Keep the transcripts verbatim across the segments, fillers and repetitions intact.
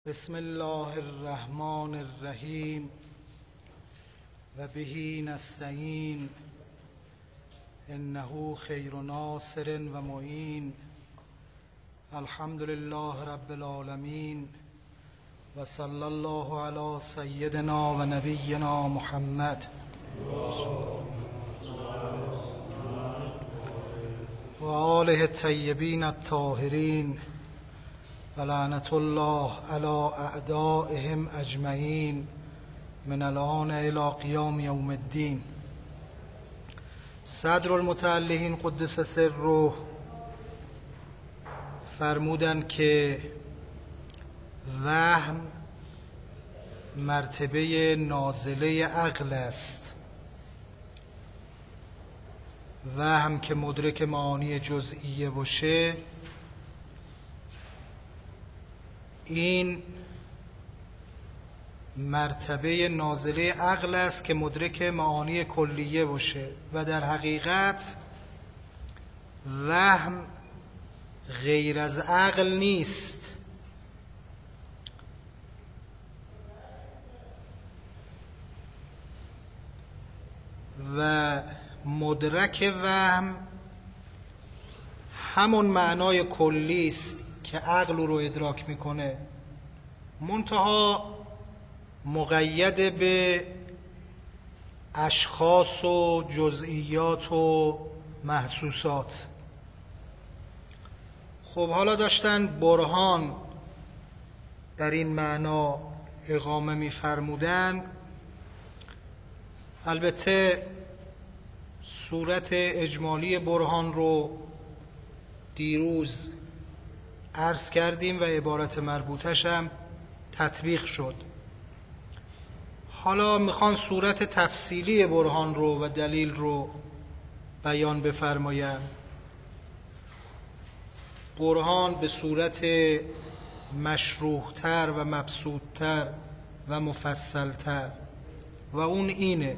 بسم الله الرحمن الرحیم و به نستعین انه خیر ناصر و معین. الحمد لله رب العالمین و صلی الله علی سیدنا و نبینا محمد و آله الطیبین الطاهرین و لعنت الله علی اعدائهم اجمعین من الان الی قیام یوم الدین. صدر المتعلقین قدس سره فرمودند که وهم مرتبه نازله عقل است. وهم که مدرک معانی جزئیه باشه، این مرتبه نازله عقل است که مدرک معانی کلیه باشه و در حقیقت وهم غیر از عقل نیست. و مدرک وهم همون معنای کلی است که عقل رو ادراک میکنه، منتها مقید به اشخاص و جزئیات و محسوسات. خب حالا داشتن برهان در این معنا اقامه می‌فرمودن. البته صورت اجمالی برهان رو دیروز عرض کردیم و عبارت مربوطش هم تطبیق شد. حالا میخوان صورت تفصیلی برهان رو و دلیل رو بیان بفرمایند. برهان به صورت مشروح‌تر و مبسوط‌تر و مفصل‌تر، و اون اینه: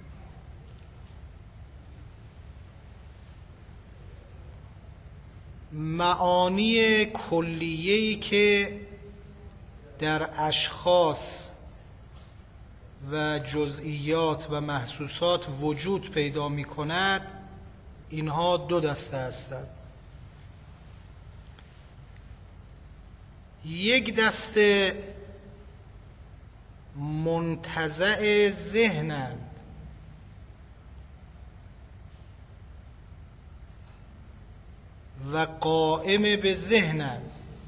معانی کلیه‌ای که در اشخاص و جزئیات و محسوسات وجود پیدا می کند، اینها دو دسته هستند. یک دسته منتزع ذهنند و قائم به ذهنند.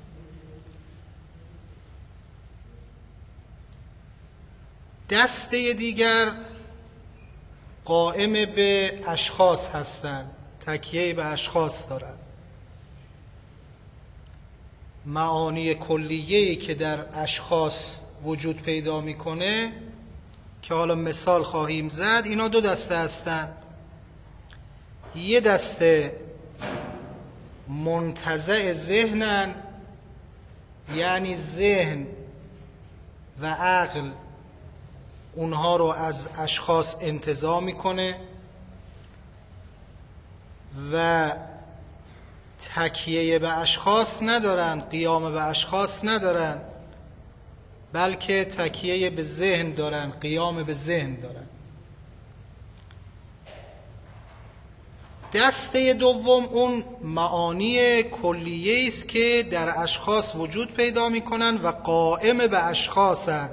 دسته دیگر قائم به اشخاص هستند، تکیه به اشخاص دارند. معانی کلیه‌ای که در اشخاص وجود پیدا میکنه که حالا مثال خواهیم زد، اینا دو دسته هستند. یه دسته منتزع ذهنن، یعنی ذهن و عقل اونها رو از اشخاص انتزاع میکنه و تکیه به اشخاص ندارن، قیام به اشخاص ندارن، بلکه تکیه به ذهن دارن، قیام به ذهن دارن. دسته دوم اون معانی کلیه است که در اشخاص وجود پیدا میکنن و قائم به اشخاصن،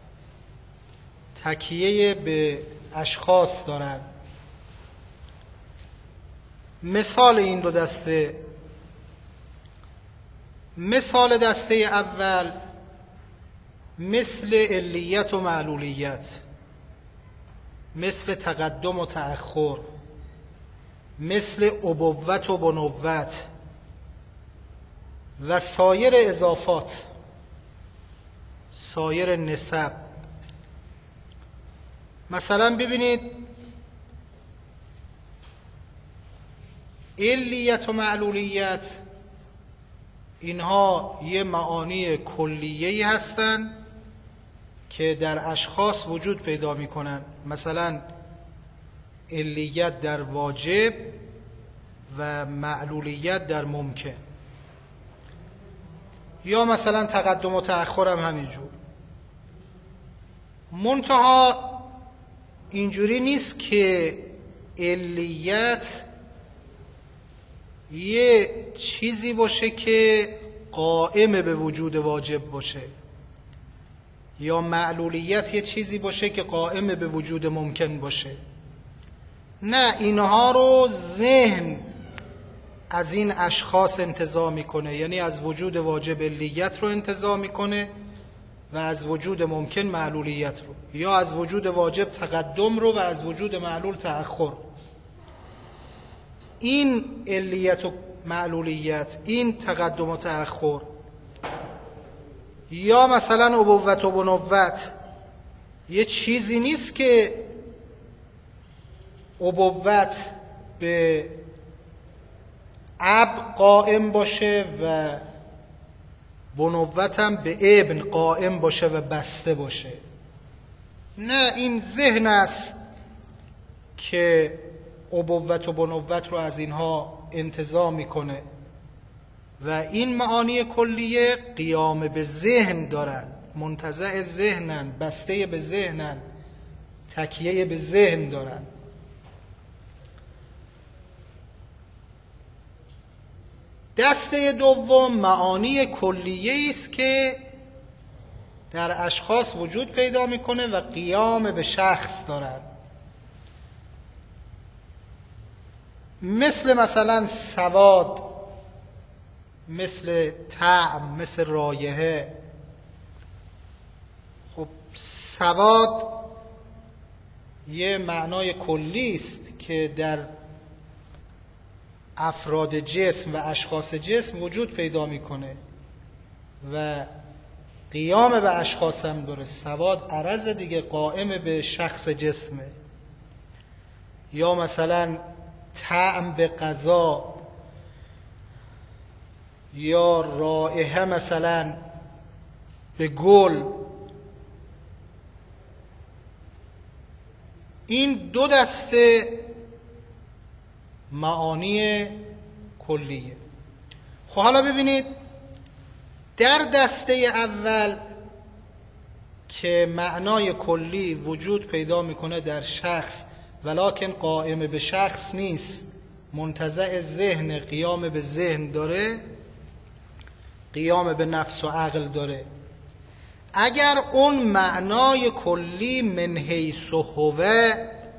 تکیه به اشخاص دارن. مثال این دو دسته: مثال دسته اول مثل علیت و معلولیت، مثل تقدم و تأخر، مثل ابوت و بنوت و سایر اضافات، سایر نسب. مثلا ببینید علیت و معلولیت، اینها یه معانی کلیه‌ای هستن که در اشخاص وجود پیدا میکنن. مثلا علیت در واجب و معلولیت در ممکن. یا مثلا تقدم و تأخر هم همینجور. منتها اینجوری نیست که علیت یه چیزی باشه که قائم به وجود واجب باشه، یا معلولیت یه چیزی باشه که قائم به وجود ممکن باشه. نه، اینها رو ذهن از این اشخاص انتزاع میکنه، یعنی از وجود واجب علیت رو انتزاع میکنه و از وجود ممکن معلولیت رو، یا از وجود واجب تقدم رو و از وجود معلول تأخر. این علیت و معلولیت، این تقدم و تأخر، یا مثلا ابوت و بنوت، یه چیزی نیست که ابوت به اب قائم باشه و بنوت هم به ابن قائم باشه و بسته باشه. نه، این ذهن است که ابوت و بنوت رو از اینها انتزاع میکنه و این معانی کلیه قیام به ذهن دارن، منتزع ذهنن، بسته به ذهنن، تکیه به ذهن دارن. دسته دوم معانی کلیه است که در اشخاص وجود پیدا میکنه و قیام به شخص دارن، مثل مثلا سواد، مثل طعم، مثل رایحه. خب سواد یه معنای کلی است که در افراد جسم و اشخاص جسم وجود پیدا میکنه و قیام به اشخاص هم داره. سواد عرض دیگه، قائم به شخص جسمه. یا مثلا طعم به غذا، یا رائحه مثلا به گل. این دو دسته معانی کلیه. خب حالا ببینید، در دسته اول که معنای کلی وجود پیدا میکنه در شخص ولکن قائم به شخص نیست، منتزع ذهن، قیام به ذهن داره، قیام به نفس و عقل داره. اگر اون معنای کلی من حیث هو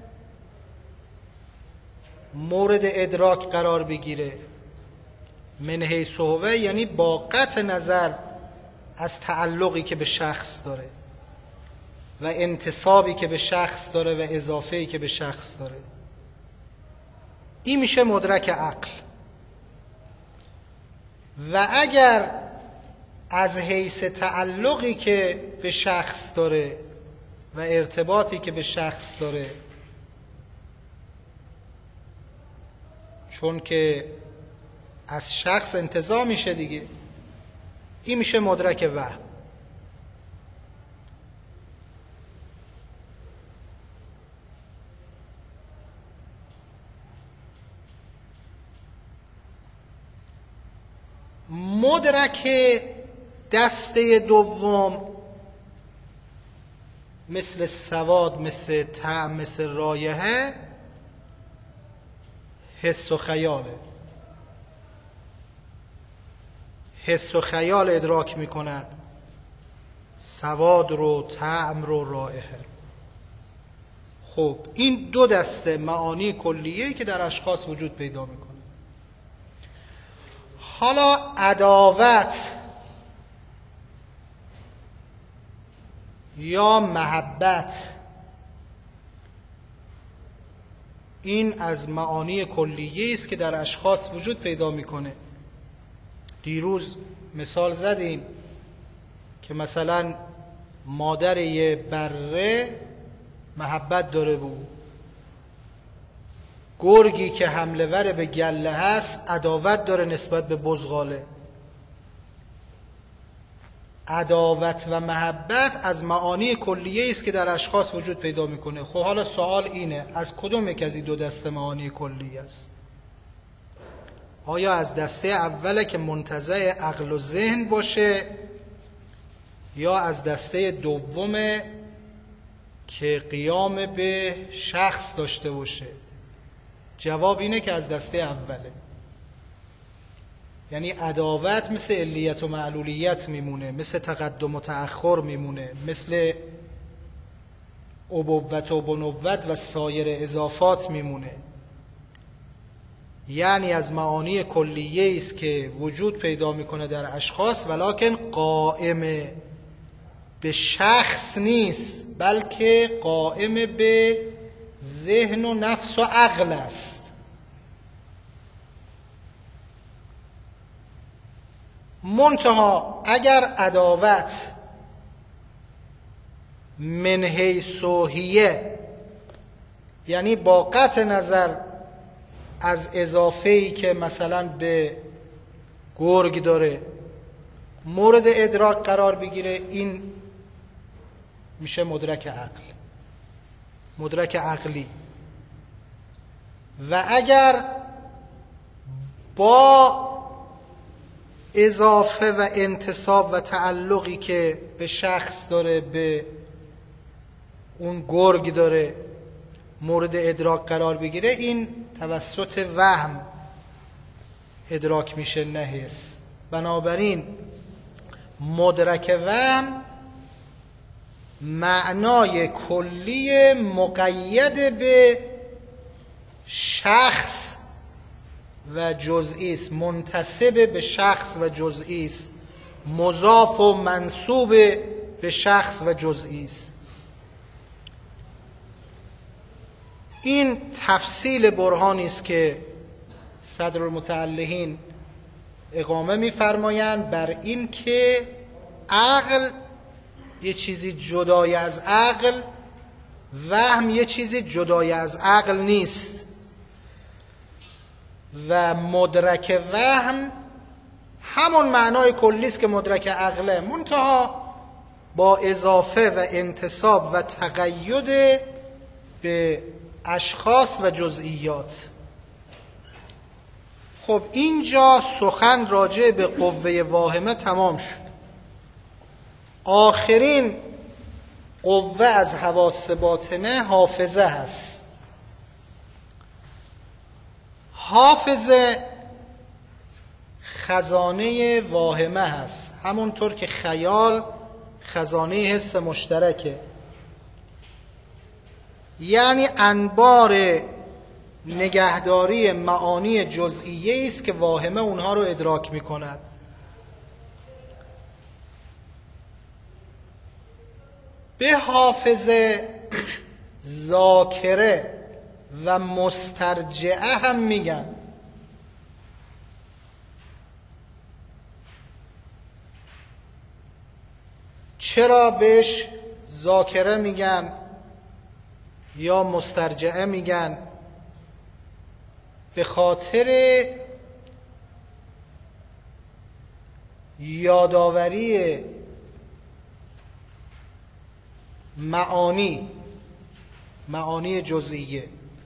مورد ادراک قرار بگیره، من حیث هو یعنی با قطع نظر از تعلقی که به شخص داره و انتسابی که به شخص داره و اضافه‌ای که به شخص داره، این میشه مدرک عقل. و اگر از حیث تعلقی که به شخص داره و ارتباطی که به شخص داره، چون که از شخص انتزاع میشه دیگه، این میشه مدرک وهم. مدرک دسته دوم مثل سواد، مثل طعم، مثل رایحه، حس و خیاله. حس و خیال ادراک میکنند سواد رو، طعم رو، رایحه. خب این دو دسته معانی کلیه‌ای که در اشخاص وجود پیدا میکنه. حالا عداوت یا محبت، این از معانی کلیه است که در اشخاص وجود پیدا میکنه. دیروز مثال زدیم که مثلا مادر یه بره محبت داره بود، گرگی که حمله ور به گله هست عداوت داره نسبت به بزغاله. عداوت و محبت از معانی کلیه است که در اشخاص وجود پیدا میکنه. خب حالا سوال اینه، از کدوم یک از این دو دسته معانی کلیه است؟ آیا از دسته اوله که منتزع عقل و ذهن باشه یا از دسته دومه که قیام به شخص داشته باشه؟ جواب اینه که از دسته اوله. یعنی عداوت مثل علیت و معلولیت میمونه، مثل تقدم و تأخر میمونه، مثل ابوت و بنوت و سایر اضافات میمونه. یعنی از معانی کلیه است که وجود پیدا میکنه در اشخاص، ولکن قائم به شخص نیست، بلکه قائم به ذهن و نفس و عقل است. منتها اگر عداوت من حیث هیه، یعنی با قطع نظر از اضافه‌ای که مثلا به گرگ داره مورد ادراک قرار بگیره، این میشه مدرک عقل، مدرک عقلی. و اگر با اضافه و انتساب و تعلقی که به شخص داره، به اون گرگ داره، مورد ادراک قرار بگیره، این توسط وهم ادراک میشه، نه حس. بنابراین مدرک وهم معنای کلی مقید به شخص و جزئی است، منتسب به شخص و جزئی است، مضاف و منسوب به شخص و جزئی است. این تفصیل برهانی است که صدرالمتعلقین اقامه می‌فرمایند بر این که عقل یه چیزی جدای از عقل، وهم یه چیزی جدای از عقل نیست و مدرک وهم همون معنای کلی است که مدرک عقله، منتها با اضافه و انتساب و تقید به اشخاص و جزئیات. خب اینجا سخن راجع به قوه واهمه تمام شد. آخرین قوه از حواس باطنه حافظه هست. حافظه خزانه واهمه هست، همونطور که خیال خزانه حس مشترکه. یعنی انبار نگهداری معانی جزئیه است که واهمه اونها رو ادراک می کند. به حافظه ذاکره و مسترجعه هم میگن. چرا بهش ذاکره میگن یا مسترجعه میگن؟ به خاطر یادآوری معانی معانی جزئیه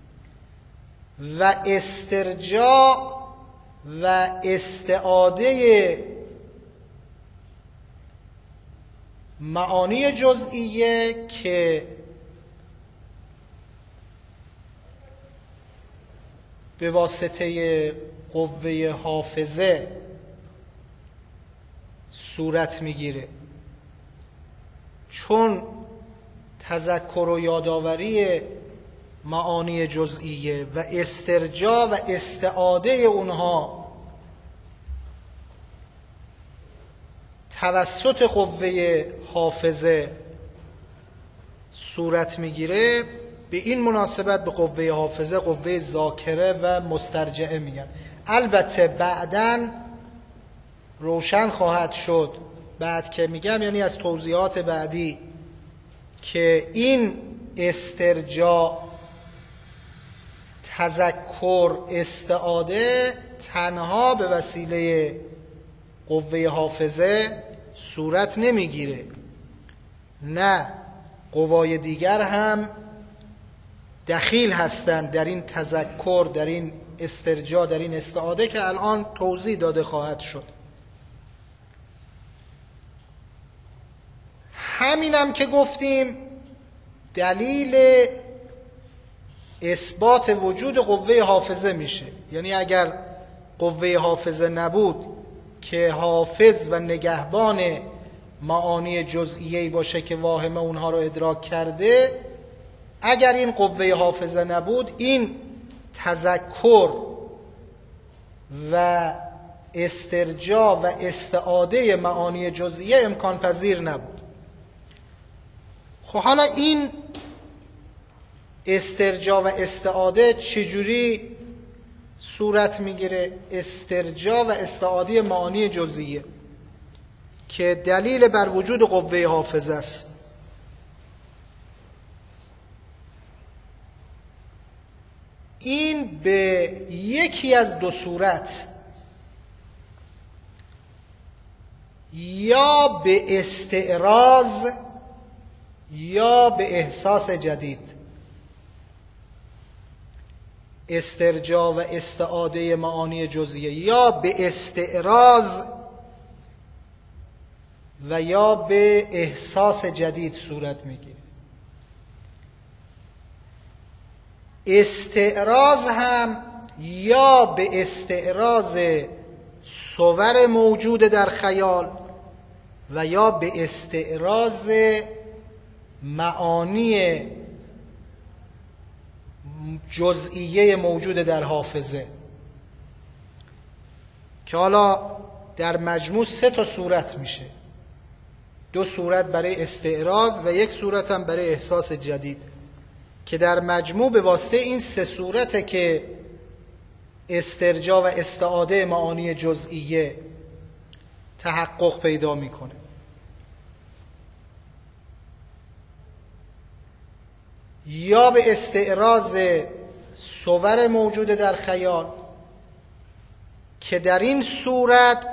و استرجاع و استعاده معانی جزئیه که به واسطه قوه حافظه صورت میگیره. چون تذکر و یادآوری معانی جزئیه و استرجاع و استعاده اونها توسط قوه حافظه صورت میگیره، به این مناسبت به قوه حافظه قوه ذاکره و مسترجعه میگن. البته بعداً روشن خواهد شد، بعد که میگم یعنی از توضیحات بعدی، که این استرجاع، تذکر، استعاده تنها به وسیله قوه حافظه صورت نمیگیره، نه، قوای دیگر هم دخیل هستند در این تذکر، در این استرجاع در این استعاده که الان توضیح داده خواهد شد. همینم که گفتیم دلیل اثبات وجود قوه حافظه میشه. یعنی اگر قوه حافظه نبود که حافظ و نگهبان معانی جزئیه‌ای باشه که واهمه اونها رو ادراک کرده، اگر این قوه حافظه نبود این تذکر و استرجاع و استعاده معانی جزئیه امکان پذیر نبود. خب حالا این استرجاع و استعاده چجوری صورت میگیره؟ استرجاع و استعاده معانی جزئیه که دلیل بر وجود قوه حافظه است. این به یکی از دو صورت، یا به استعراض یا به احساس جدید، استرجاع و استعاده معانی جزئیه یا به استعراض و یا به احساس جدید صورت میگیره. استعراض هم یا به استعراض صور موجود در خیال و یا به استعراض معانی جزئیه موجود در حافظه، که حالا در مجموع سه تا صورت میشه. دو صورت برای استعراض و یک صورت هم برای احساس جدید، که در مجموع به واسطه این سه صورته که استرجاع و استعاده معانی جزئیه تحقق پیدا میکنه. یا به استعراض صور موجود در خیال، که در این صورت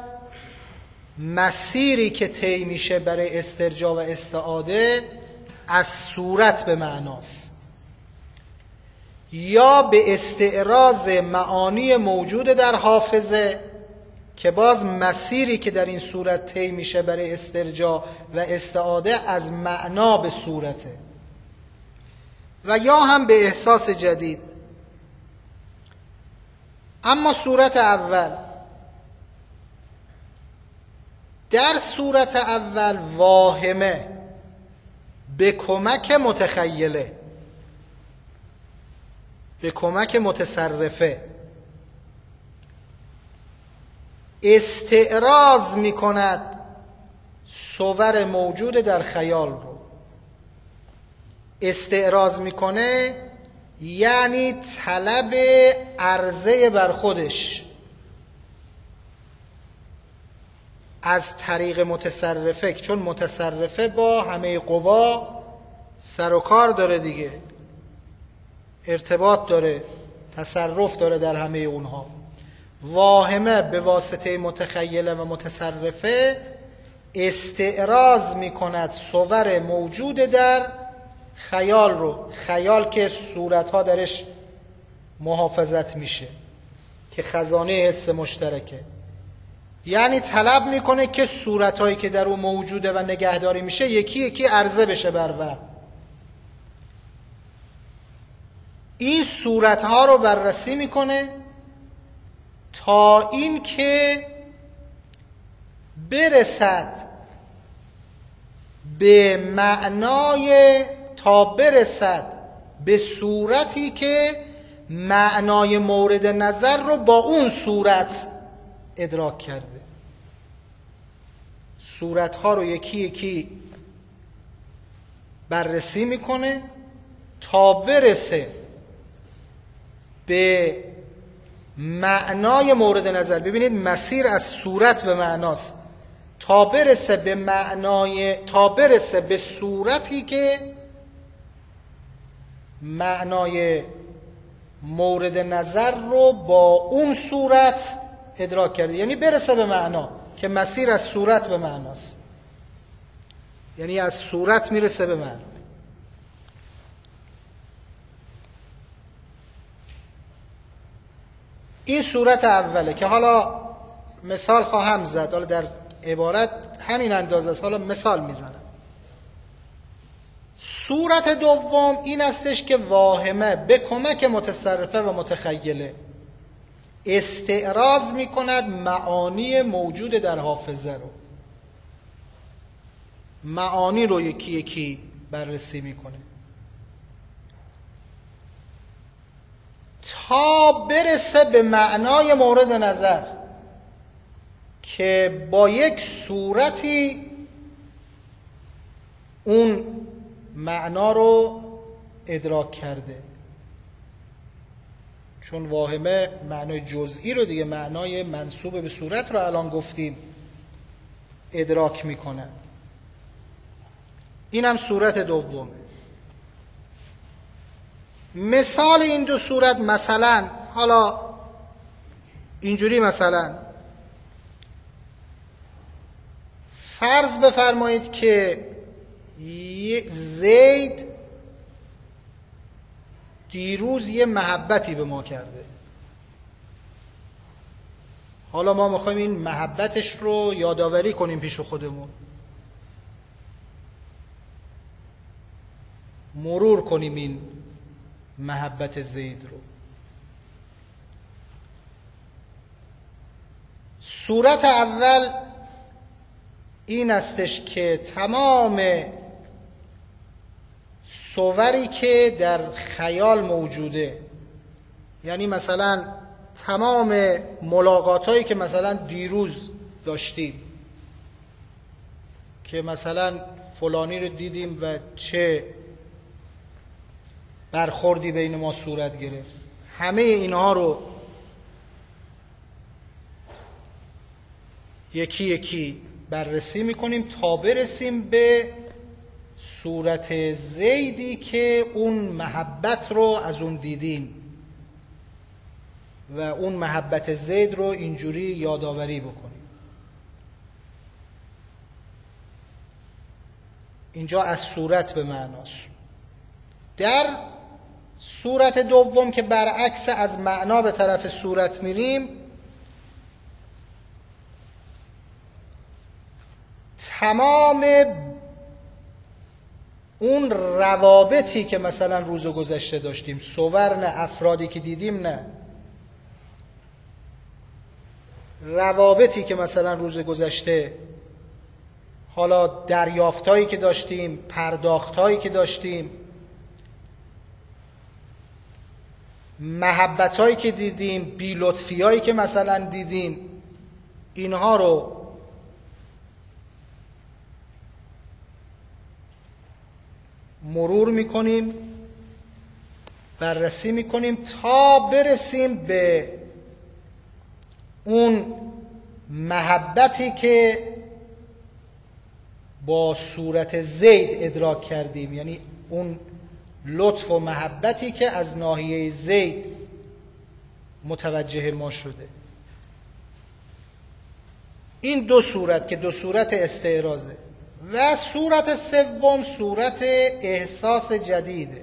مسیری که طی میشه برای استرجاع و استعاده از صورت به معناست. یا به استعراض معانی موجود در حافظه، که باز مسیری که در این صورت طی میشه برای استرجاع و استعاده از معنا به صورته. و یا هم به احساس جدید. اما صورت اول، در صورت اول واهمه به کمک متخیله، به کمک متصرفه استعراض می کند صور موجود در خیال رو. استعراض میکنه یعنی طلب عرضه بر خودش از طریق متصرفه، چون متصرفه با همه قوا سر و کار داره دیگه، ارتباط داره، تصرف داره در همه اونها. واهمه به واسطه متخیله و متصرفه استعراض میکند صور موجود در خیال رو، خیال که صورتها درش محافظت میشه، که خزانه حس مشترکه. یعنی طلب میکنه که صورتهایی که در اون موجوده و نگهداری میشه یکی یکی عرضه بشه بر وهم. این صورتها رو بررسی میکنه تا این که برسد به معنای تا برسد به صورتی که معنای مورد نظر رو با اون صورت ادراک کرده. صورتها رو یکی یکی بررسی میکنه تا برسه به معنای مورد نظر. ببینید مسیر از صورت به معناست، تا برسه به معنای، تا برسه به صورتی که معنای مورد نظر رو با اون صورت ادراک کرده. یعنی برسه به معنا، که مسیر از صورت به معناست، یعنی از صورت میرسه به معنا. این صورت اوله که حالا مثال خواهم زد، حالا در عبارت همین اندازه است، حالا مثال میزنم. صورت دوم این استش که واهمه به کمک متصرفه و متخیله استعراض میکند معانی موجود در حافظه رو، معانی رو یکی یکی بررسی میکنه تا برسه به معنای مورد نظر که با یک صورتی اون معنا رو ادراک کرده. چون واهمه معنای جزئی رو دیگه، معنای منسوب به صورت رو الان گفتیم ادراک میکنه. اینم صورت دومه. مثال این دو صورت مثلا حالا اینجوری، مثلا فرض بفرمایید که زید دیروز یه محبتی به ما کرده، حالا ما میخوایم این محبتش رو یادآوری کنیم پیش خودمون، مرور کنیم این محبت زید رو. صورت اول این استش که تمام صوری که در خیال موجوده، یعنی مثلا تمام ملاقاتایی که مثلا دیروز داشتیم که مثلا فلانی رو دیدیم و چه برخوردی بین ما صورت گرفت، همه اینها رو یکی یکی بررسی میکنیم تا برسیم به صورت زیدی که اون محبت رو از اون دیدیم و اون محبت زید رو اینجوری یادآوری بکنیم. اینجا از صورت به معناست. در صورت دوم که برعکس از معنا به طرف صورت میریم، تمام اون روابطی که مثلا روز گذشته داشتیم، صور نه، افرادی که دیدیم نه، روابطی که مثلا روز گذشته، حالا دریافتایی که داشتیم، پرداختایی که داشتیم، محبتایی که دیدیم، بی‌لطفیایی که مثلا دیدیم، اینها رو مرور میکنیم، بررسی میکنیم تا برسیم به اون محبتی که با صورت زید ادراک کردیم، یعنی اون لطف و محبتی که از ناحیه زید متوجه ما شده. این دو صورت که دو صورت استعراضه. و صورت سوم صورت احساس جدیده.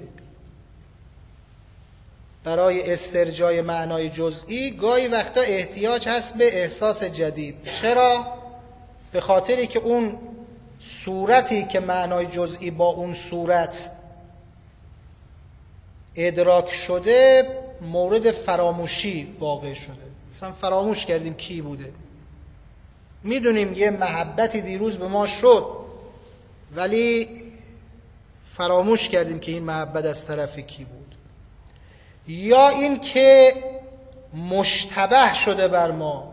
برای استرجاع معنای جزئی گاهی وقتا احتیاج هست به احساس جدید. چرا؟ به خاطری که اون صورتی که معنای جزئی با اون صورت ادراک شده مورد فراموشی واقع شده. مثلا فراموش کردیم کی بوده. میدونیم یه محبتی دیروز به ما شد، ولی فراموش کردیم که این محبت از طرف کی بود. یا این که مشتبه شده بر ما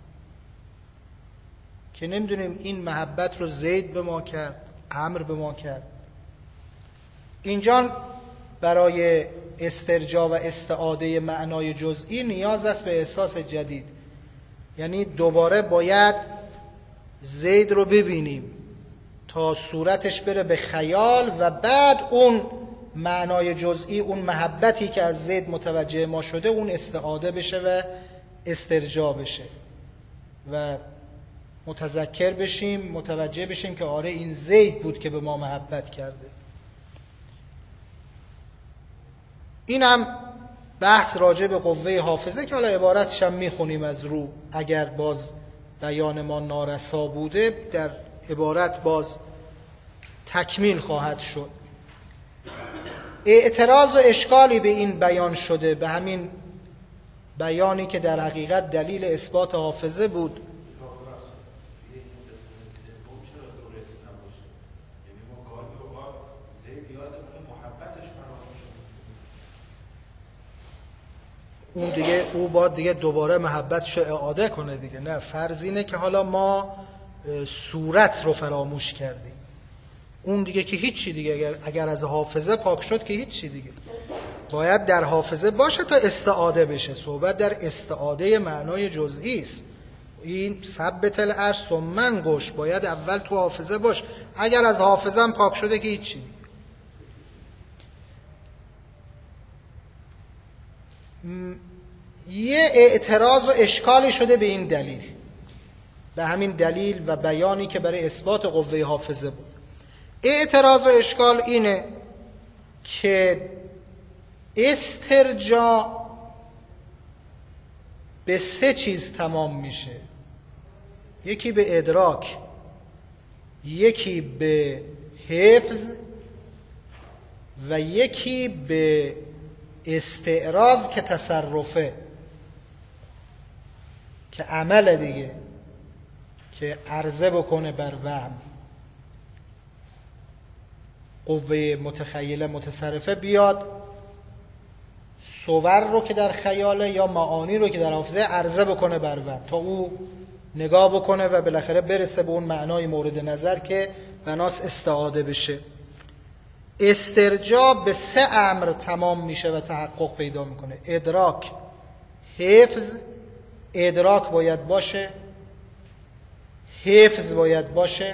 که نمیدونیم این محبت رو زید به ما کرد، عمرو به ما کرد. اینجا برای استرجاع و استعاده معنای جزئی نیاز است به احساس جدید، یعنی دوباره باید زید رو ببینیم تا صورتش بره به خیال و بعد اون معنای جزئی، اون محبتی که از زید متوجه ما شده، اون استعاده بشه و استرجاع بشه و متذکر بشیم، متوجه بشیم که آره این زید بود که به ما محبت کرده. اینم بحث راجع به قوه حافظه که حالا عبارتش هم میخونیم از رو، اگر باز بیان ما نارسا بوده در عبارت باز تکمیل خواهد شد. اعتراض و اشکالی به این بیان شده، به همین بیانی که در حقیقت دلیل اثبات حافظه بود. اون دیگه او باید دیگه دوباره محبتش رو اعاده کنه دیگه. نه، فرض اینه که حالا ما صورت رو فراموش کردیم، اون دیگه که هیچی دیگه. اگر, اگر از حافظه پاک شد که هیچی دیگه، باید در حافظه باشه تا استعاده بشه. صحبت در استعاده معنای جزئی است. این ثبت العرش ثم انقش، باید اول تو حافظه باش. اگر از حافظه هم پاک شده که هیچی دیگه. یه اعتراض و اشکالی شده به این دلیل، به همین دلیل و بیانی که برای اثبات قوه حافظه بود. اعتراض و اشکال اینه که استرجاع به سه چیز تمام میشه، یکی به ادراک، یکی به حفظ و یکی به استعراض که تصرفه، که عمل دیگه، که عرضه بکنه بر وهم. قوه متخیله متصرفه بیاد صور رو که در خیاله یا معانی رو که در حافظه عرضه بکنه بر وهم، تا او نگاه بکنه و بالاخره برسه به اون معنای مورد نظر که بناس استعاده بشه. استرجاع به سه امر تمام میشه و تحقق پیدا میکنه: ادراک، حفظ. ادراک باید باشه، حفظ باید باشه،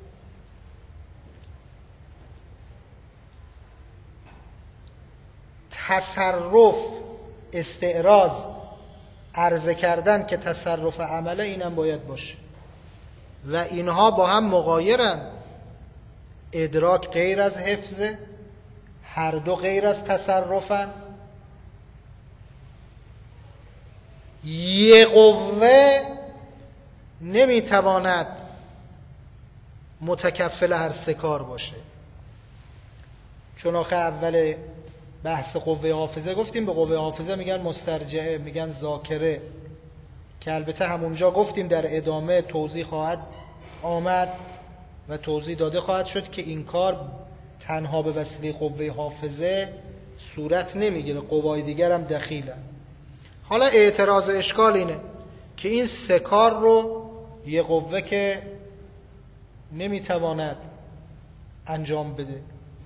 تصرف، استعراض، عرضه کردن که تصرف عمله، اینم باید باشه. و اینها با هم مغایرن. ادراک غیر از حفظه، هر دو غیر از تصرفن. یه قوه نمیتواند متکفل هر سه کار باشه. چون آخه اول بحث قوه حافظه گفتیم به قوه حافظه میگن مسترجعه، میگن ذاکره، که البته همونجا گفتیم در ادامه توضیح خواهد آمد و توضیح داده خواهد شد که این کار تنها به وسیله قوه حافظه صورت نمیگیره، قوای دیگر هم دخیلن. حالا اعتراض و اشکال اینه که این سه کار رو یه قوه که نمیتواند انجام بده.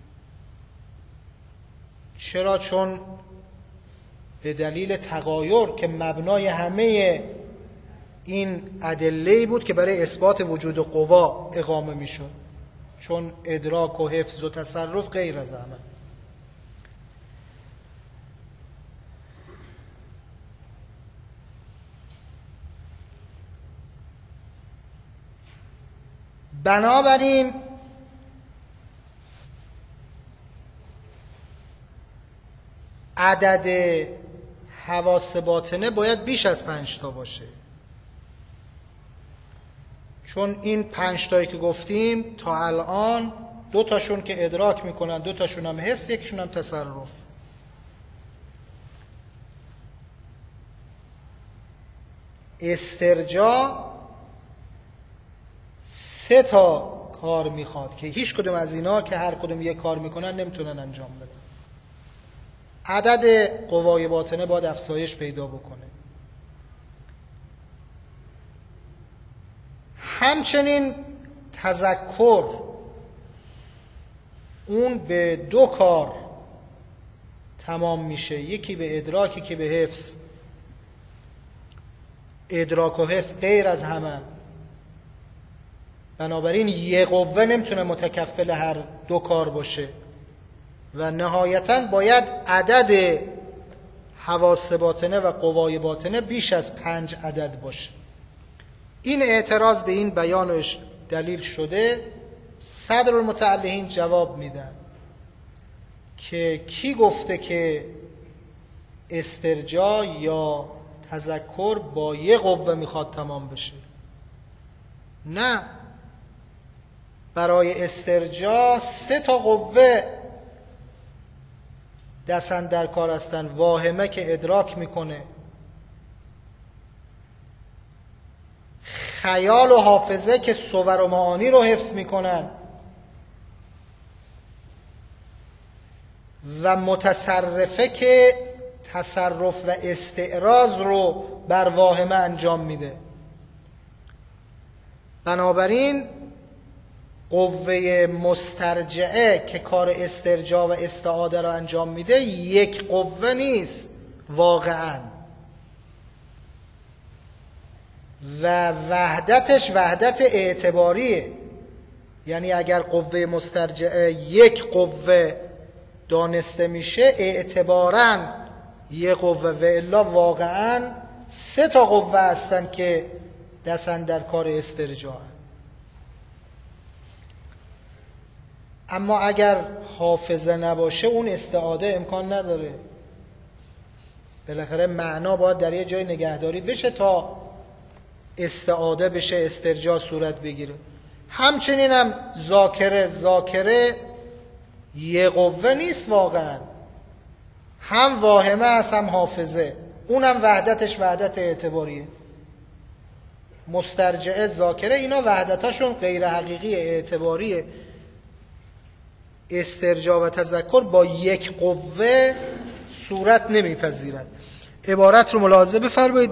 چرا؟ چون به دلیل تغایر که مبنای همه این ادله‌ای بود که برای اثبات وجود قوا اقامه میشد، چون ادراک و حفظ و تصرف غیر از عمل. بنابراین عدد حواس باطنه باید بیش از پنج تا باشه، چون این پنج تایی که گفتیم تا الان دو تاشون که ادراک میکنن، دو تاشون هم حفظ، یکیشون هم تصرف. استرجاع سه تا کار میخواد که هیچ کدوم از اینا که هر کدوم یک کار میکنن نمیتونن انجام بدن. عدد قوای باطنه باید افزایش پیدا بکنه. همچنین تذکر، اون به دو کار تمام میشه، یکی به ادراک، یکی به حفظ. ادراک و حفظ غیر از همه، بنابراین یه قوه نمیتونه متکفل هر دو کار باشه و نهایتاً باید عدد حواس باطنه و قوای باطنه بیش از پنج عدد باشه. این اعتراض به این بیان دلیل شده. صدر المتعلقین جواب میدن که کی گفته که استرجاع یا تذکر با یه قوه میخواد تمام بشه. نه، برای استرجاع سه تا قوه دستن در کار هستن. واهمه که ادراک میکنه، خیال و حافظه که صور و معانی رو حفظ میکنن، و متصرفه که تصرف و استعراض رو بر واهمه انجام میده. بنابراین قوه مسترجعه که کار استرجاع و استعاده رو انجام میده یک قوه نیست واقعا، و وحدتش وحدت اعتباریه. یعنی اگر قوه مسترجعه یک قوه دانسته میشه اعتباراً یک قوه، و الا واقعاً سه تا قوه هستن که دستن در کار استرجاع. اما اگر حافظه نباشه اون استعاده امکان نداره. بالاخره معنا باید در یه جای نگهداری بشه تا استعاده بشه، استرجاع صورت بگیره. همچنین هم ذاکره ذاکره یه قوه نیست واقعا، هم واهمه هست هم حافظه، اونم وحدتش وحدت اعتباریه. مسترجعه ذاکره اینا وحدتاشون غیر حقیقی اعتباریه. استرجاع و تذکر با یک قوه صورت نمیپذیرد. عبارت رو ملاحظه بفرمایید.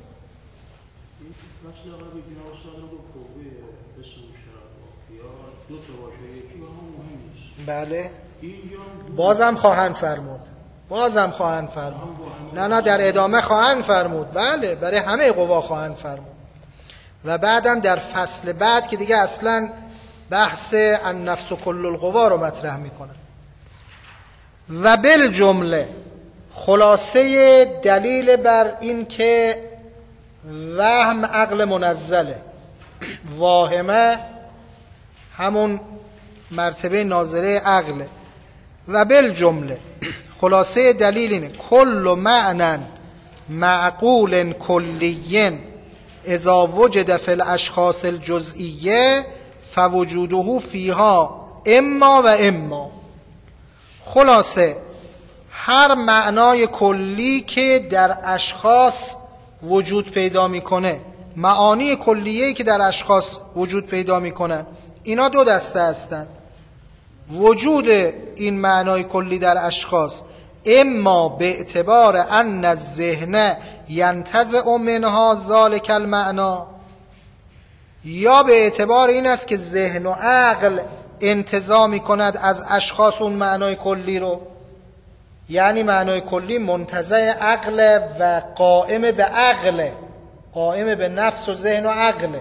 بله، بازم خواهند فرمود، بازم خواهند فرمود، نه نه در ادامه خواهند فرمود. بله، برای همه قوا خواهند فرمود. و بعدم در فصل بعد که دیگه اصلا بحث النفس و کل القوا رو مطرح میکنه. و بالجمله خلاصه دلیل بر این که وهم عقل منزله، واهمه همون مرتبه ناظره عقله. و بالجمله خلاصه دلیل اینه کل معنی معقول کلی اذا وجد فی الاشخاص الجزئیه فوجوده فیها اما و اما. خلاصه هر معنای کلی که در اشخاص وجود پیدا میکنه، معانی کلیه‌ای که در اشخاص وجود پیدا میکنن، اینا دو دسته هستن. وجود این معنای کلی در اشخاص اما به اعتبار ان الذهن ینتزع منها ذلک المعنا، یا به اعتبار این است که ذهن و عقل انتزاع می‌کند از اشخاص اون معنای کلی رو. یعنی معنای کلی منتزع عقل و قائم به عقل، قائم به نفس و ذهن و عقل،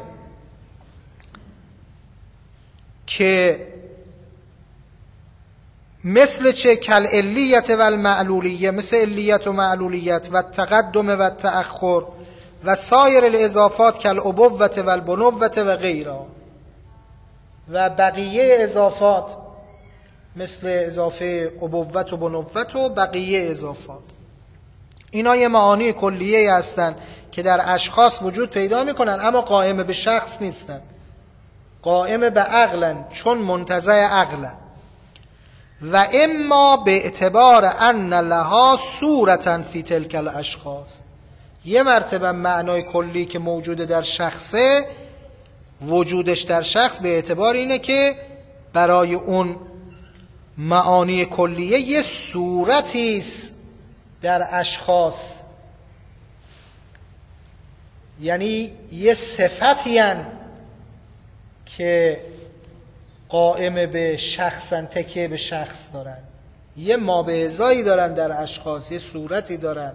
که مثل چه؟ کل علیت و المعلولیه، مثل علیت و معلولیت و تقدم و تأخر و سایر الاضافات کل ابوت و البنوت و غیره، و بقیه اضافات مثل اضافه ابوت و بنوت و بقیه اضافات. اینا یه معانی کلیه هستن که در اشخاص وجود پیدا میکنن اما قائم به شخص نیستن، قائم به عقلن، چون منتزع عقلن. و اما به اعتبار ان لها صورتا فی تلک الاشخاص، یه مرتبه معنای کلی که موجوده در شخصه، وجودش در شخص به اعتبار اینه که برای اون معانی کلیه یه صورتی است در اشخاص، یعنی یه صفتی هن که قائم به شخصن، تکیه به شخص دارن، یه مابعضایی دارن در اشخاص، یه صورتی دارن،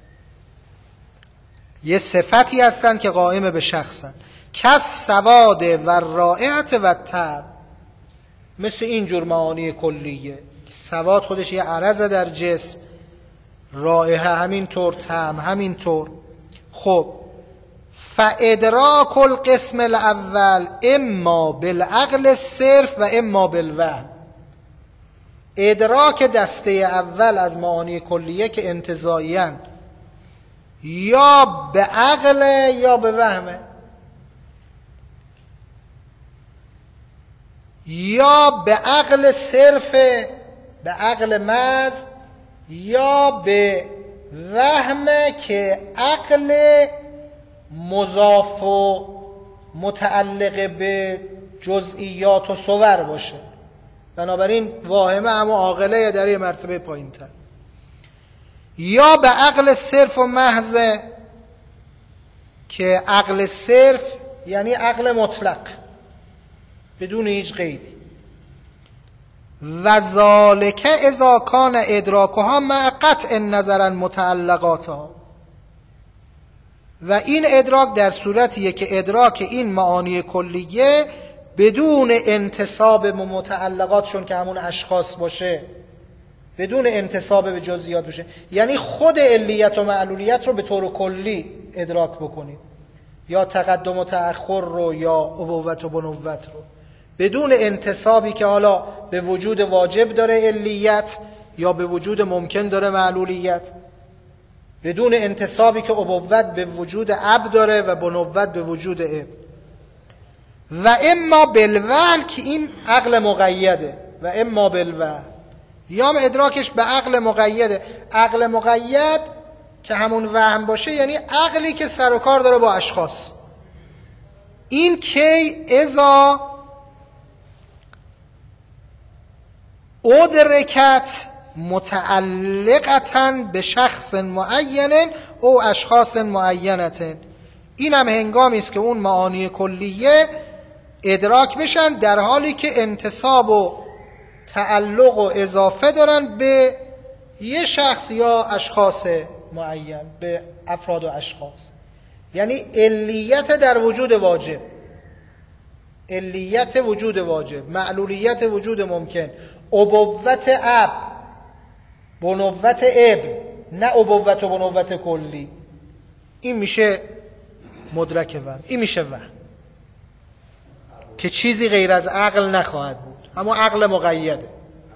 یه صفتی هستن که قائم به شخصن. کس سواد و رائحت و طعم، مثل اینجور معانی کلیه. سواد خودش یه عرض در جسم، رائحه همینطور، طعم همینطور. خب فادراک القسم الاول اما بالعقل صرف و اما بالوهم. ادراک دسته اول از معانی کلیه که انتزاعیاً یا به عقل یا به وهمه، یا به عقل صرف، به عقل محض، یا به وهمه که عقل مضاف و متعلق به جزئیات و صور باشه. بنابراین واهمه اما عاقله در یه مرتبه پایین تر، یا به عقل صرف و محض که عقل صرف یعنی عقل مطلق بدون هیچ قیدی. و ذالک اذا کان ادراکها مع قطع نظرا متعلقاتها، و این ادراک در صورتیه که ادراک این معانی کلیه بدون انتساب به متعلقاتشون که همون اشخاص باشه، بدون انتساب به جزئیات باشه، یعنی خود علیت و معلولیت رو به طور کلی ادراک بکنید، یا تقدم و تأخر رو یا ابوت و بنوت رو، بدون انتسابی که حالا به وجود واجب داره علیت یا به وجود ممکن داره معلولیت، بدون انتسابی که ابوت به وجود اب داره و بنوت به وجود اب. و اما بالوهل که این عقل مقیده، و اما بالوهل یا ادراکش به عقل مقیده. عقل مقید که همون وهم باشه یعنی عقلی که سر و کار داره با اشخاص. این کی اذا ادرکت متعلقتن به شخص معین او اشخاص معینتن، این هم هنگامی است که اون معانی کلیه ادراک بشن در حالی که انتساب و تعلق و اضافه دارن به یه شخص یا اشخاص معین، به افراد و اشخاص. یعنی علیت در وجود واجب، علیت وجود واجب، معلولیت وجود ممکن، ابوت اب، بنوت ابن، نه ابوت و بنوت کلی، این میشه مدرک وهم، این میشه وهم که چیزی غیر از عقل نخواهد بود، اما عقل مقیده.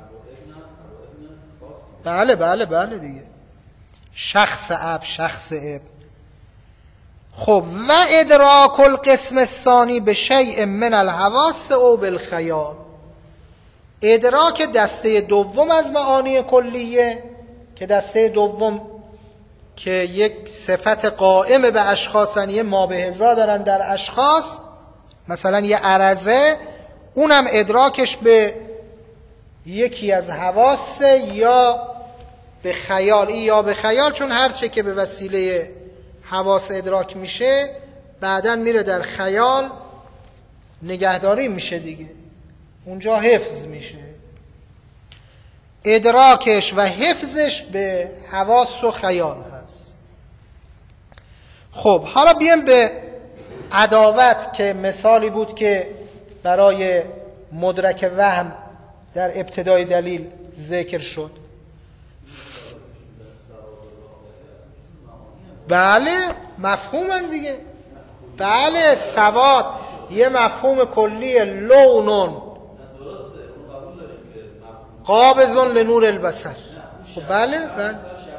بله بله بله دیگه، شخص اب، شخص ابن. خب و ادراک القسم الثانی به شیء من الحواس او بالخیال، ادراک دسته دوم از معانی کلیه که دسته دوم که یک صفت قائم به اشخاصن، یه مابهزا دارن در اشخاص، مثلا یه عرضه، اونم ادراکش به یکی از حواس یا به خیال. این یا به خیال چون هرچه که به وسیله حواس ادراک میشه بعداً میره در خیال نگهداری میشه دیگه، اونجا حفظ میشه. ادراکش و حفظش به حواس و خیال هست. خب حالا بیایم به عداوت که مثالی بود که برای مدرک وهم در ابتدای دلیل ذکر شد. بله مفهومن دیگه، بله سواد یه مفهوم کلی، لونون قابض لنور البصر. خب بله بله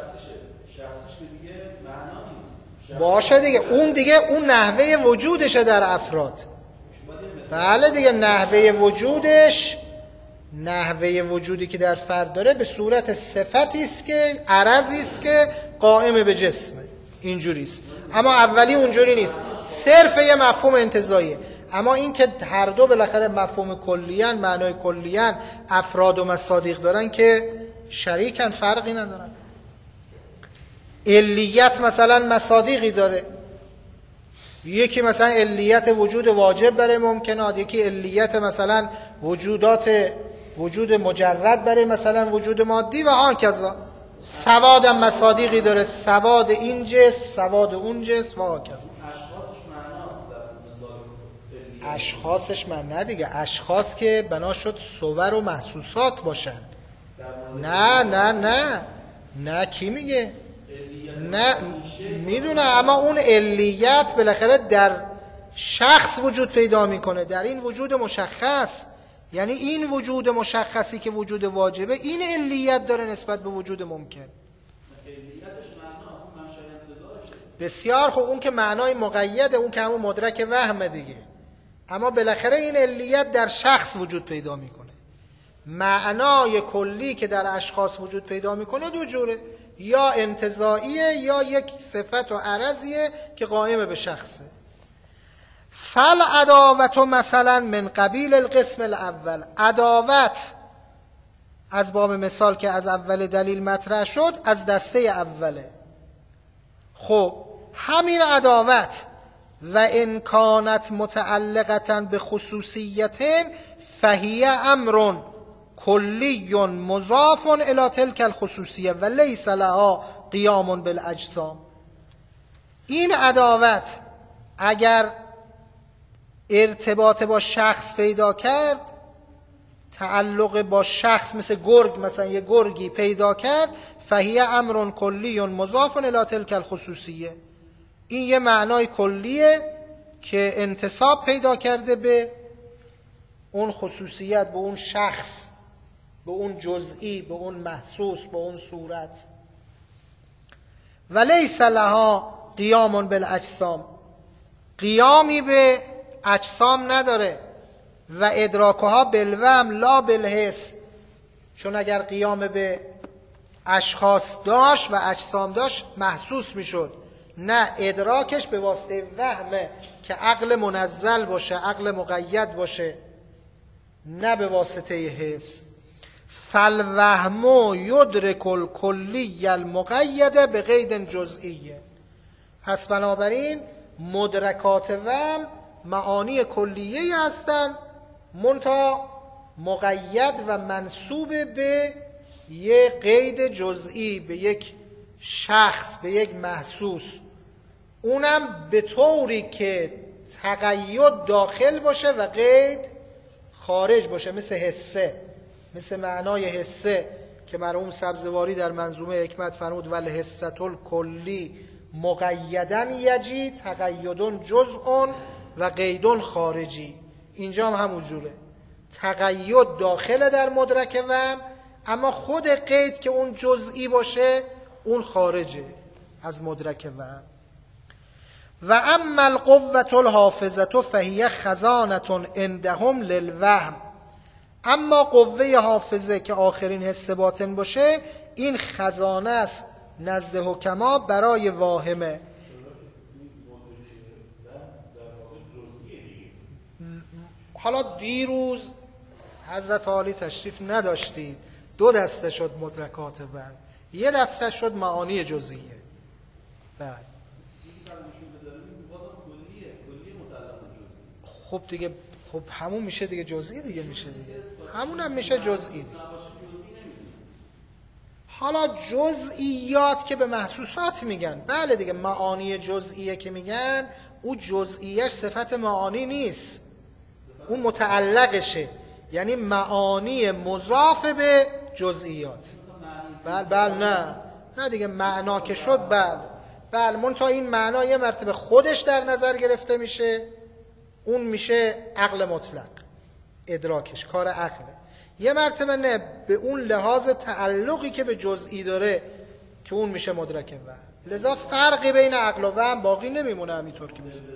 باشه دیگه، اون دیگه اون نحوه وجودشه در افراد. بله دیگه نحوه وجودش، نحوه وجودی که در فرد داره به صورت صفتی است که عرضی است که قائم به جسمه، اینجوری است. اما اولی اونجوری نیست، صرف یه مفهوم انتزاعیه. اما این که هر دو بالاخره مفهوم کلیان، معنای کلیان، افراد و مصادیق دارن که شریکن، فرقی ندارن. علیت مثلا مصادیقی داره، یکی مثلا علیت وجود واجب برای ممکنات، یکی علیت مثلا وجودات وجود مجرد برای مثلا وجود مادی و آن کذا. سواد هم مصادیقی داره، سواد این جسم، سواد اون جسم و آن کذا. اشخاصش من نه دیگه، اشخاص که بنا شد صور و محسوسات باشن. نه نه نه نه کی میگه؟ نه میدونه، اما اون علیت بالاخره در شخص وجود پیدا میکنه، در این وجود مشخص. یعنی این وجود مشخصی که وجود واجبه این علیت داره نسبت به وجود ممکن. بسیار خوب، اون که معنای مقیده، اون که همون مدرک وهمه دیگه. اما بالاخره این علیت در شخص وجود پیدا میکنه. معنای کلی که در اشخاص وجود پیدا میکنه دو جوره، یا انتزاعیه یا یک صفت و عرضیه که قائم به شخصه. فل عداوت مثلا من قبیل القسم الاول، عداوت از باب مثال که از اول دلیل مطرح شد از دسته اوله. خب همین عداوت و ان کانت متعلقه به خصوصیت فهی امر کلی مضاف الی تلک الخصوصیه و لیس لها قیام بالاجسام. این عداوت اگر ارتباط با شخص پیدا کرد، تعلق با شخص مثل گرگ، مثلا یه گرگی پیدا کرد، فهی امر کلی مضاف الی تلک الخصوصیه، این یه معنای کلیه که انتساب پیدا کرده به اون خصوصیت، به اون شخص، به اون جزئی، به اون محسوس، به اون صورت. ولیس لها قیام بالاجسام، قیامی به اجسام نداره. و ادراکها بالوهم لا بالحس، چون اگر قیام به اشخاص داشت و اجسام داشت محسوس میشد، نه ادراکش به واسطه وهمه که عقل منزل باشه، عقل مقید باشه، نه به واسطه حس. فالوهم یدرک الکلی المقید به قید جزئیه. پس بنابراین مدرکات وهم معانی کلیه هستند، منتها مقید و منسوب به یک قید جزئی، به یک شخص، به یک محسوس، اونم به طوری که تقید داخل باشه و قید خارج باشه، مثل حسه، مثل معنای حسه که مرحوم سبزواری در منظومه حکمت فرمود والحسة الکلی مقیدن یجی تقیدن جزء و قیدن خارجی. اینجا هم همون جوره، تقید داخل در مدرک وهم، اما خود قید که اون جزئی باشه اون خارجه از مدرک وهم. و اما القوة الحافظة فهی خزانة عندهم للوهم، اما قوه حافظه که آخرین حس باطن باشه این خزانه است نزد حکما برای واهمه. حالا دیروز حضرت عالی تشریف نداشتید، دو دسته شد مدرکات وهم، یه دسته شد معانی جزئیه. بله خب دیگه، خب همون میشه دیگه جزئی دیگه میشه دیگه، همون هم میشه جزئی. حالا جزئیات که به محسوسات میگن، بله دیگه، معانی جزئیه که میگن او جزئیش صفت معانی نیست، اون متعلقشه، یعنی معانی مضاف به جزئیات. بله بله نه نه دیگه، معنا که شد بله بله، منتها این معنا یه مرتبه خودش در نظر گرفته میشه، اون میشه عقل مطلق، ادراکش کار عقله. یه مرتبه نه، به اون لحاظ تعلقی که به جزئی داره که اون میشه مدرک وهم. لذا فرقی بین عقل و وهم باقی نمیمونه همینطور که میشه.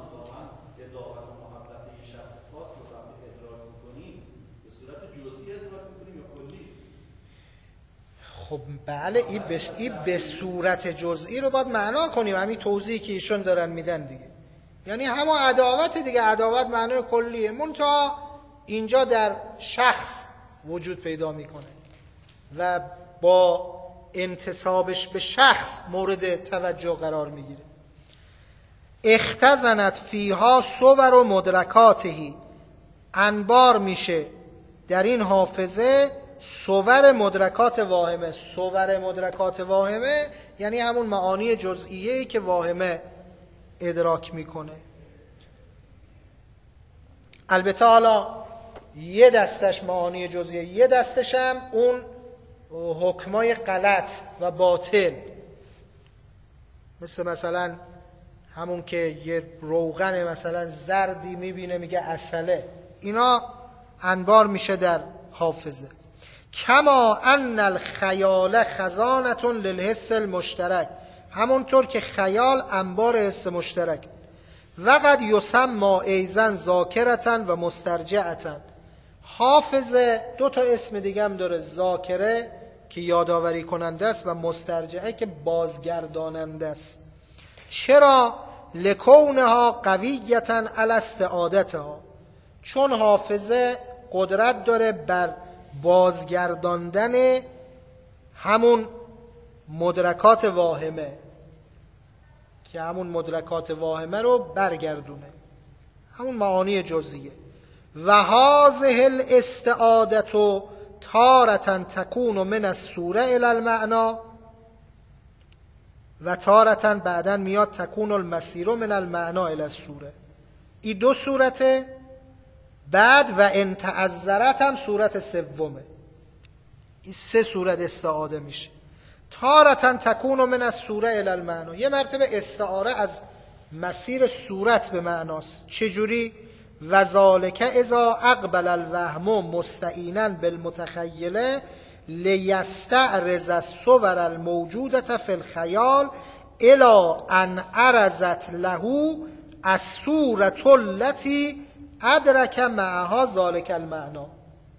خب بله، این به این به صورت جزئی رو باید معنا کنیم، همین توضیحی که ایشون دارن میدن دیگه، یعنی همون عداوت دیگه، عداوت معنای کلیه، منتها اینجا در شخص وجود پیدا میکنه و با انتسابش به شخص مورد توجه قرار میگیره. اختزنت فیها صور و مدرکاتهی، انبار میشه در این حافظه صور مدرکات واهمه. صور مدرکات واهمه یعنی همون معانی جزئیه‌ای که واهمه ادراک میکنه. البته حالا یه دستش معانی جزئیه، یه دستش هم اون حکمای غلط و باطل، مثل مثلا همون که یه روغن مثلا زردی میبینه میگه عسله، اینا انبار میشه در حافظه. کما ان الخیال خزانة للحس المشترک، همونطور که خیال انبار حس مشترک. وقد یسمى ایضا ذاکرة و مسترجعة، حافظه دو تا اسم دیگه هم داره، ذاکره که یادآوری کننده است و مسترجعه که بازگرداننده است. چرا؟ لکونها قویة علی استعادتها، چون حافظه قدرت داره بر بازگرداندن همون مدرکات واهمه، که همون مدرکات واهمه رو برگردونه، همون معانی جزئیه. و هذه الاستعادة تارة تکون من الصورة الی المعنی و تارة بعدن میاد تکون المسیر من المعنی الی الصورة. این دو صورته. بعد و ان تعذرت هم صورت سومه. این سه صورت استعاده میشه. تارة تکون من الصورة الی المعنی، یه مرتبه استعاره از مسیر صورت به معناست. چجوری؟ و ذالک اذا اقبل الوهم مستعینا بالمتخیله لیستعرض الصور الموجوده فی الخیال الی ان عرضت له الصورة التي ادرک معها ذالک المعنی.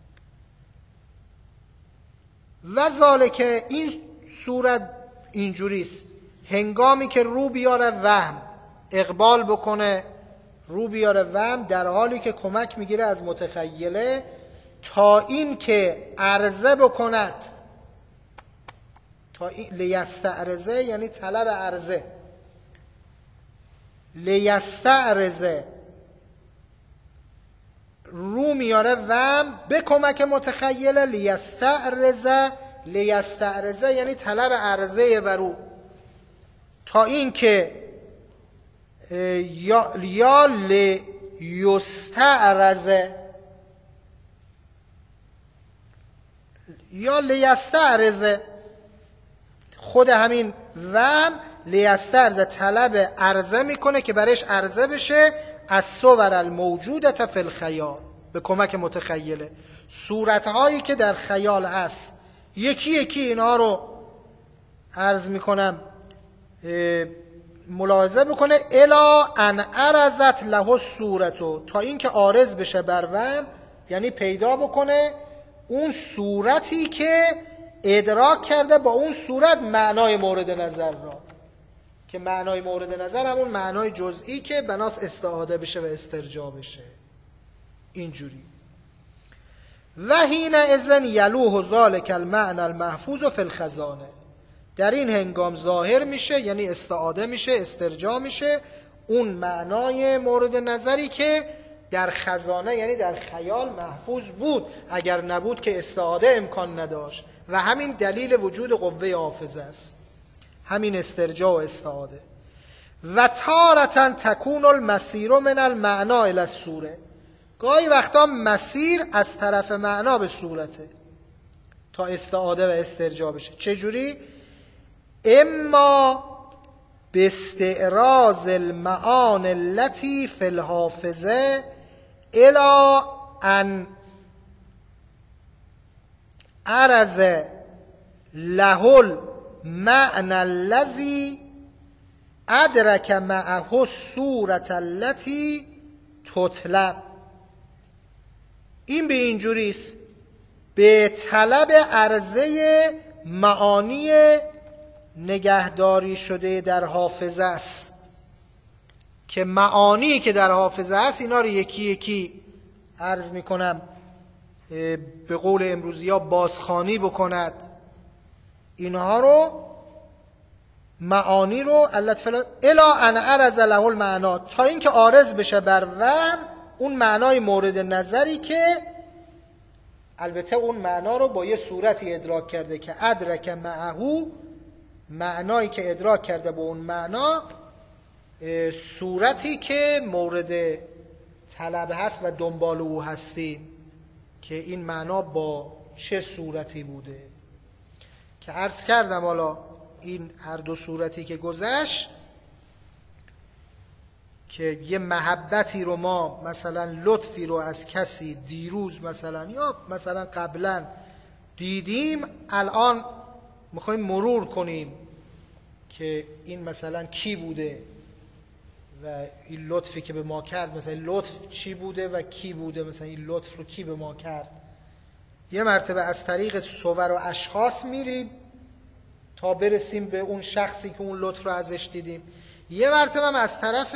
و ذالک، این صورت اینجوریست، هنگامی که رو بیاره وهم، اقبال بکنه رو بیاره وهم، در حالی که کمک میگیره از متخیله تا این که عرضه بکند، تا این لیستعرضه یعنی طلب عرضه، لیستعرضه رو میاره وهم به کمک متخیله، لیستعرضه لیستعرضه یعنی طلب عرضه بر او، تا این که یا یا لیستعرضه یا لیستعرضه، خود همین وهم لیستعرضه طلب عرضه میکنه که برش عرضه بشه از صور الموجوده فی الخیال، به کمک متخیله صورتهایی که در خیال هست. یکی یکی اینها رو عرض میکنم ملاحظه بکنه. الا ان عرضت له الصورة، تا اینکه عارض بشه بر وهم، یعنی پیدا بکنه اون صورتی که ادراک کرده با اون صورت معنای مورد نظر را، که معنای مورد نظر همون معنای جزئی که بناس استعاده بشه و استرجاع بشه. اینجوری. و حین اذن یلوح ذلک المعنى المحفوظ فی الخزانه، در این هنگام ظاهر میشه، یعنی استعاده میشه، استرجاع میشه اون معنای مورد نظری که در خزانه یعنی در خیال محفوظ بود، اگر نبود که استعاده امکان نداشت. و همین دلیل وجود قوه حافظه است، همین استرجاع و استعاده. و تارة تکون المسیر من المعنی الی الصوره، گاهی وقتا مسیر از طرف معنا به صورته تا استعاده و استرجاع بشه. چجوری؟ اما باستعراض المعانی التي فی الحافظه الی ان عرض له المعنى الذي ادرک معه الصورة التي تطلب. این به اینجوریست، به طلب عرضه معانی نگهداری شده در حافظه است، که معانی که در حافظه است اینا رو یکی یکی عرض میکنم به قول امروزی ها بازخوانی بکند، اینها رو معانی رو علت فلا الا ان عرض له المعنا، تا اینکه عارض بشه بر وهم اون معنای مورد نظری که البته اون معنا رو با یه صورتی ادراک کرده که ادرک معه، معنایی که ادراک کرده با اون معنا صورتی که مورد طلب هست و دنبال او هستیم، که این معنا با چه صورتی بوده. که عرض کردم حالا این هر دو صورتی که گذشت که یه محبتی رو ما مثلا لطفی رو از کسی دیروز مثلا یا مثلا قبلا دیدیم، الان میخوایم مرور کنیم که این مثلا کی بوده و این لطفی که به ما کرد، مثلا لطف چی بوده و کی بوده، مثلا این لطف رو کی به ما کرد. یه مرتبه از طریق صور و اشخاص میریم تا برسیم به اون شخصی که اون لطف رو ازش دیدیم. یه مرتبه هم از طرف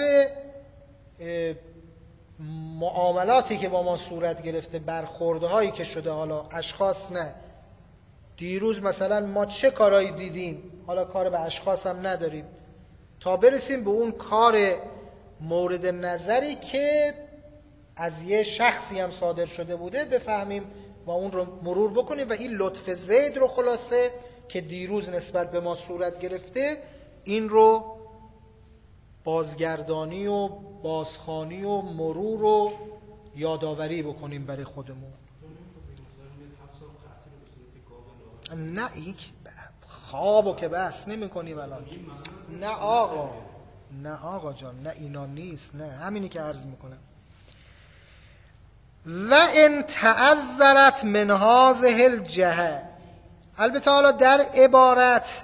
معاملاتی که با ما صورت گرفته، برخوردهایی که شده، حالا اشخاص نه، دیروز مثلا ما چه کارایی دیدیم، حالا کار به اشخاص هم نداریم، تا برسیم به اون کار مورد نظری که از یه شخصی هم صادر شده بوده بفهمیم و اون رو مرور بکنیم و این لطف زید رو خلاصه که دیروز نسبت به ما صورت گرفته، این رو بازگردانی و بازخوانی و مرور و یادآوری بکنیم برای خودمون. نه این خوابو که بس نمی کنیم الان. نه آقا، نه آقا جان، نه اینا نیست، نه همینی که عرض میکنم. و ان تعذرت من هذه الجهه، البته حالا در عبارت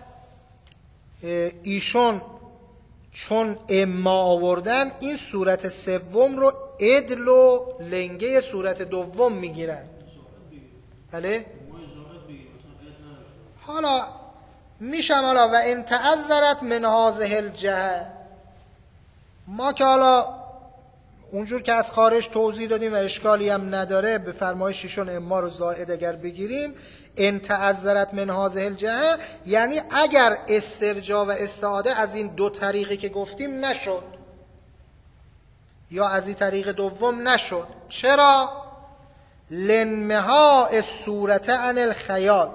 ایشون چون اما آوردن، این صورت سوم رو عدل و لنگه صورت دوم میگیرن. بله؟ حالا میشم حالا و ان تعذرت من هذه الجهه، ما که حالا اونجور که از خارج توضیح دادیم و اشکالی هم نداره، به فرمایش ایشون اما رو زائد اگر بگیریم، ان تعذرت من هذه الجهه یعنی اگر استرجاع و استعاده از این دو طریقی که گفتیم نشد یا از این طریق دوم نشد. چرا؟ لنمها الصورت عن الخیال.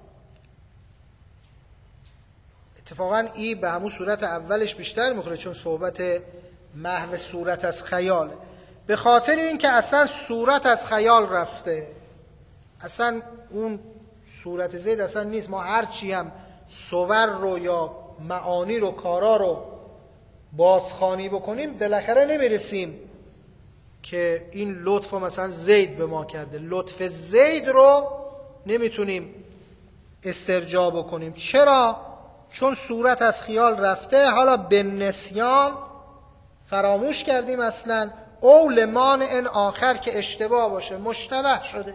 اتفاقا این به همون صورت اولش بیشتر میخوره چون صحبت محو صورت از خیال، به خاطر اینکه اصلا صورت از خیال رفته، اصلا اون صورت زید اصلا نیست. ما هرچی هم صور رو یا معانی رو کارا رو بازخوانی بکنیم بالاخره نمیرسیم که این لطف مثلا زید به ما کرده. لطف زید رو نمیتونیم استرجاع بکنیم. چرا؟ چون صورت از خیال رفته، حالا به نسیان فراموش کردیم اصلا، او لمان ان آخر که اشتباه باشه، مشتبه شده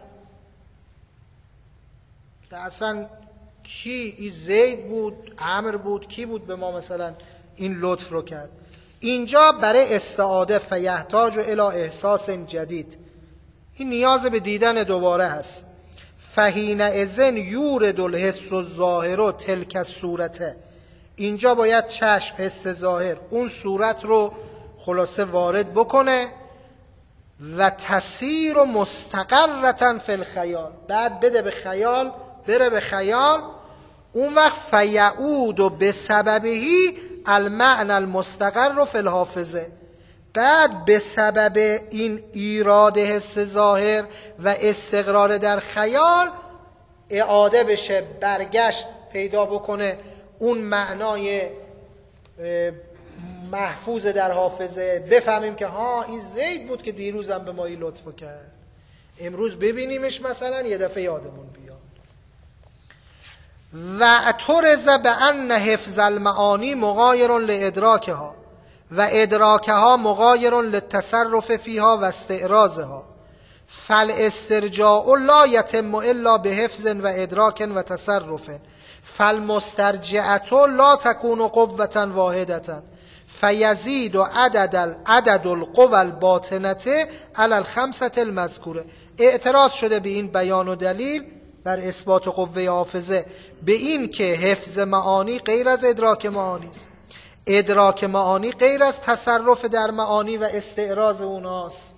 که اصلا کی این زید بود، عمرو بود، کی بود به ما مثلا این لطف رو کرد. اینجا برای استعاده فیحتاج الی احساس جدید، این نیاز به دیدن دوباره هست. فحین اذن یورد الحس الظاهر تلک الصورته، اینجا باید چشم، حس ظاهر، اون صورت رو خلاصه وارد بکنه و تسیر و مستقرتن فی الخیال، بعد بده به خیال، بره به خیال، اون وقت فیعود و به سببهی المعنى المستقر فی الحافظه، بعد به سبب این ایراد حس ظاهر و استقرار در خیال اعاده بشه، برگشت پیدا بکنه اون معنای محفوظ در حافظه، بفهمیم که ها این زید بود که دیروزم به ما این لطفو کرد، امروز ببینیمش مثلا یه دفعه یادمون بیاد. و اعترض بان حفظ المعانی مغایر لادراکها و ادراکها مغایر للتصرف فیها و استعراضها، فالاسترجاع لا یتم الا بحفظ و ادراک و تصرف، فالمسترجعه لا تكون قوة واحدة فیزید و عدد عدد القوى الباطنه علی الخمسه المذکوره. اعتراض شده به این بیان و دلیل بر اثبات قوه حافظه به این که حفظ معانی غیر از ادراک معانی است، ادراک معانی غیر از تصرف در معانی و استعراض اوناست.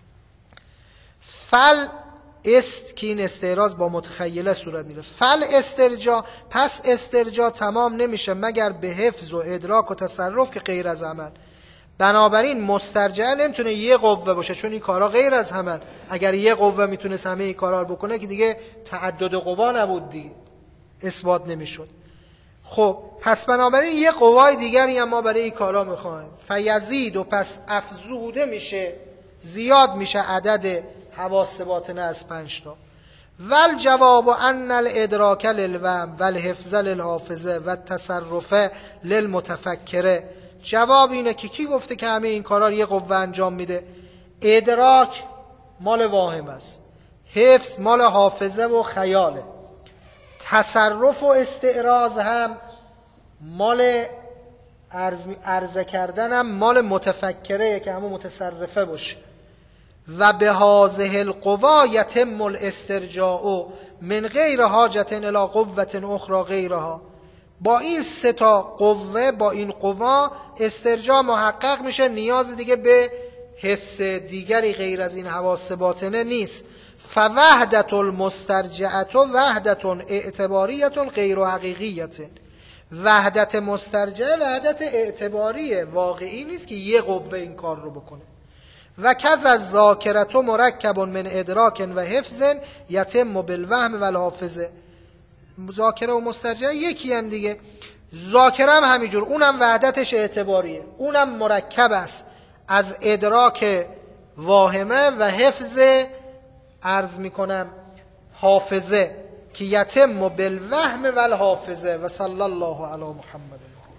فل است که این استعراض با متخیله صورت میره. فل استرجاع، پس استرجاع تمام نمیشه مگر به حفظ و ادراک و تصرف که غیر از عمل. بنابراین مسترجع نمیتونه یه قوه باشه چون این کارا غیر از همن. اگر یه قوه میتونست همه این کارا رو بکنه که دیگه تعدد قوا نبود، دیگه اثبات نمیشد. خب پس بنابراین یه قوای دیگری هم ما برای این کارا میخوایم. فیزید و پس افزوده میشه، زیاد میشه عدد حواس باطنه از پنج تا. ول جواب ان الادراک للوهم و الحفظ للحافظه و التصرف للمتفکره. جواب اینه که کی گفته که همه این کارا رو یه قوه انجام میده؟ ادراک مال واهم است، حفظ مال حافظه و خیاله، تصرف و استعراض هم مال عرض عرضه کردن هم مال متفکره که همون متصرفه باشه. و به هذه القوا یتم الاسترجاع من غیر حاجت الی قوة اخرى غیرها. با این سه تا قوه، با این قوا استرجاع محقق میشه، نیاز دیگه به حس دیگری غیر از این حواس باطنه نیست. فوحدت المسترجعه وحدت اعتباریه غیر حقیقیه. وحدت مسترجعه وحدت اعتباریه، واقعی نیست که یه قوه این کار رو بکنه. و کز از ذاکرت مرکب من ادراک و حفظ یتم بالوهم و الحافظه. ذاکره و مسترجعه یکی هن دیگه. ذاکره هم همینجور، اونم وحدتش اعتباریه، اونم مرکب است از ادراک واهمه و حفظ عرض میکنم حافظه که یتم بالوهم و الحافظه. و صلی الله علی محمد.